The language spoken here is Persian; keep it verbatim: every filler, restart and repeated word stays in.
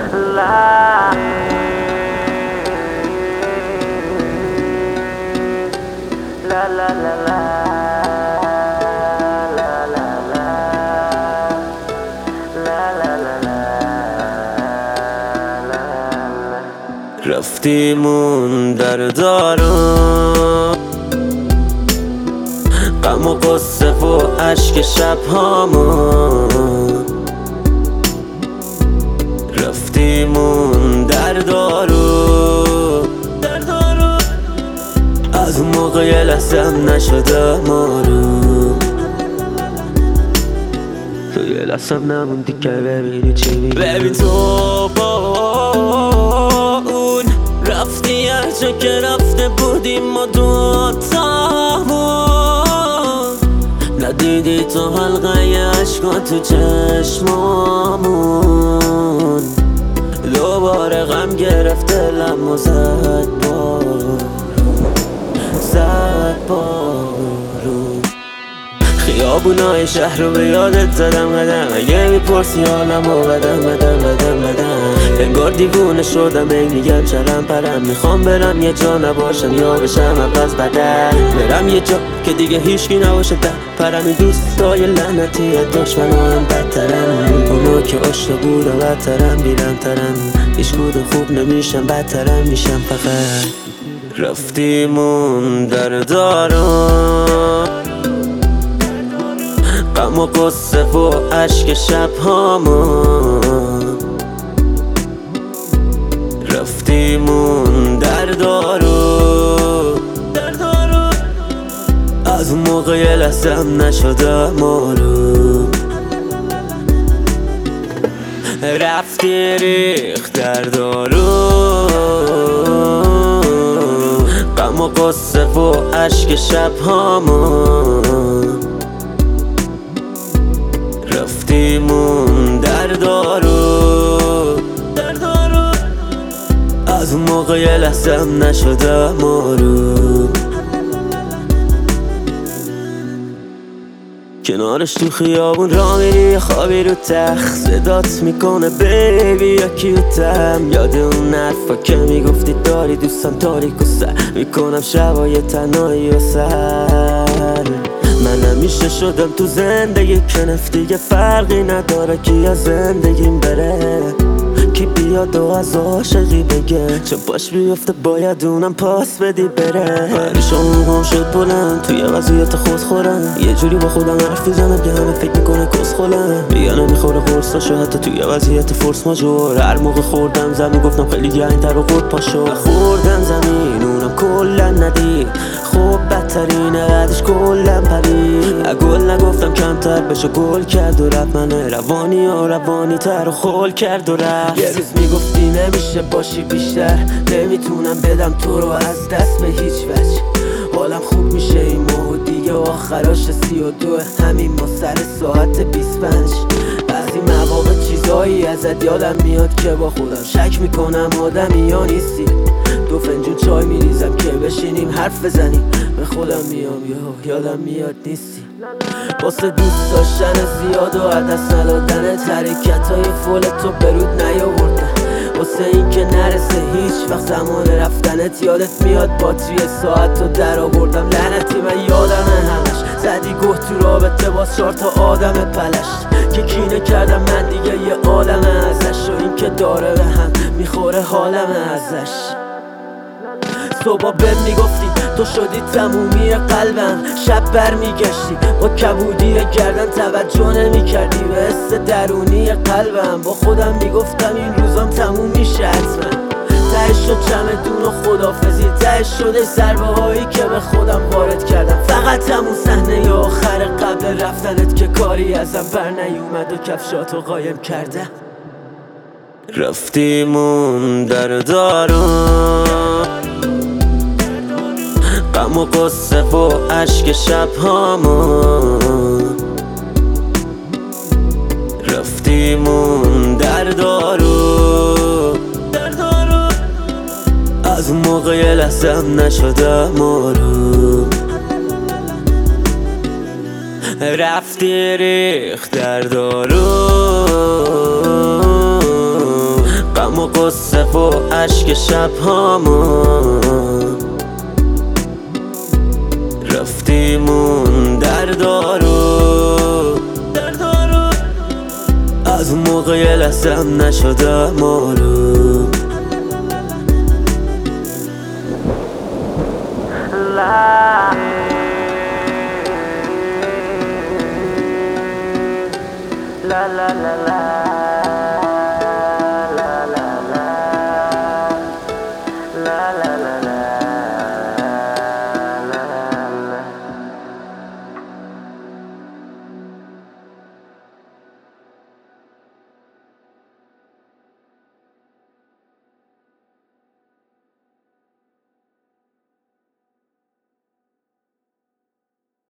لا لا لا لا لا رفتیمون در دارو غم و قصه و عشق شب هامون رفتیمون در دارو در دارو از اون موقع یه لحظه هم نشده مارو تو یه لحظه هم نموندی که ببینی چی میگی ببین تو با اون رفتی هر جا که رفته بودیم ما دوتامون ندیدی تو حلقه عشقا تو چشمامون دوباره غم گرفت دلم و زد بارو زد بارو خیابونای شهر رو به یادت زدم قدم اگه میپرسی حالمو بدم بدم بدم بدم انگار دیوونه شدم ای میگم چرم پرم میخوام برم یه جا نباشم یا بشم عوض بدم برم یه جا که دیگه هیچکی نباشه در پرم این دوستای لعنتی دشمن هم بدترن اونا که آشنا بودم بدترن بیرم ترن هیچ کود خوب نمیشم بدترم میشم فقط رفتیمون در دارو غم و قصه و عشق شب هامون رفتیمون در دارو در دارو از اون موقع یه لحظه هم نشده مارو رفتی ریخت در دارو غم و قصه و عشق شب هامون رفتیمون در دارو در دارو از اون موقع یه لحظه هم نشده مارو کنارش تو خیابون را میری خوابی رو تخت صدات میکنه بیبی یا کیوتم یاد اون حرفا که میگفتی داری دوستم تاریک و سر میکنم شبای تنهایی و سر من همیشه شدم تو زندگی کنف دیگه فرقی نداره کی از زندگیم بره کی بیاد و از عاشقی بگه چه باش بیفته باید اونم پاس بدی بره پریشان هم شد بلند توی وضعیت خود خورم یه جوری با خودم حرف میزنم که همه فکر میکنه کس خولم میگه نمیخوره قرصاشو حتی توی وضعیت فرس ماجور هر موقع خوردم زمین گفتم خیلی گنگ‌تر و خود پاشو خوردم زمین اونم کلا ندید خوب بدترینه بعدش کلا پرید گل نگفتم کمتر بشو گل کرد و رفت من روانی و روانی تر و خول کرد و رفت یه روز میگفتی نمیشه باشی بیشتر نمیتونم بدم تو رو از دست به هیچ وجه حالم خوب میشه این ماه و دیگه آخراش سی و دو همین ما سر ساعت بیست و پنج بعضی مواقع چیزایی ازت یادم میاد که با خودم شک میکنم آدمی یا نیستی دو فنجون چای میریزم که بشینیم حرف بزنیم به خودم میام یا یادم میاد نیستی واسه دوست داشتن زیاد و عدس ندادن حرکت های فول تو برود نیاوردن واسه این که نرسه هیچ وقت زمان رفتنت یادت میاد باتری ساعت رو در آوردم لعنتی من یادمه همش زدی گه تو رابطه با چهار تا آدم پلشت که کینه کردم من دیگه یه عالمه ازش و این که داره به هم میخوره حالمه ازش صبح بهم میگفتی تو شدی تمومی قلبم شب بر میگشتی با کبودی گردن توجه نمی کردی به حس درونی قلبم با خودم میگفتم این روزام تموم میشه حتما تهش شد چمدون و خدافزی تهش شده ضربه هایی که به خودم وارد کردم فقط همون صحنه آخر قبل رفتنت که کاری ازم بر نیومد و کفشاتو قایم کرده رفتیمون در دارو غم و قصه و عشق شب هامون رفتیمون در دارو در دارو از اون موقع یه لحظه هم نشده مارو رفتی ریخت در دارو و قصه و عشق شب هامون رفتیمون در دارو از اون موقع یه لحظه هم نشده معلوم. La la la la la